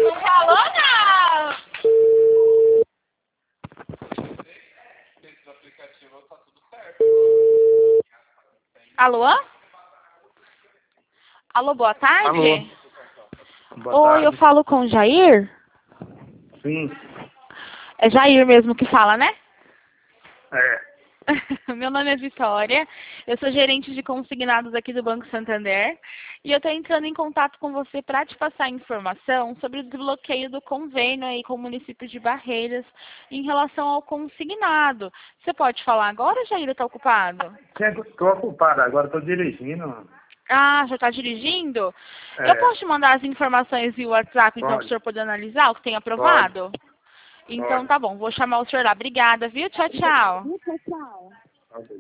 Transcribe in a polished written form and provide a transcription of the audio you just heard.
Não falou, não! Dentro do aplicativo tá tudo certo. Alô? Alô, boa tarde? Alô. Boa Oi, tarde. eu falo com o Jair? Sim, É Jair mesmo que fala, né? é. Meu nome é Vitória, eu sou gerente de consignados aqui do Banco Santander e eu estou entrando em contato com você para te passar informação sobre o desbloqueio do convênio aí com o município de Barreiras em relação ao consignado. Você pode falar agora, Jair, ou está ocupado? Estou ocupado agora, estou dirigindo. Ah, já está dirigindo? Eu É, posso te mandar as informações via WhatsApp então para o pode, senhor poder analisar o que tem pode, aprovado? Então pode. tá bom, vou chamar o senhor lá. Obrigada, viu? Tchau, tchau. Ok.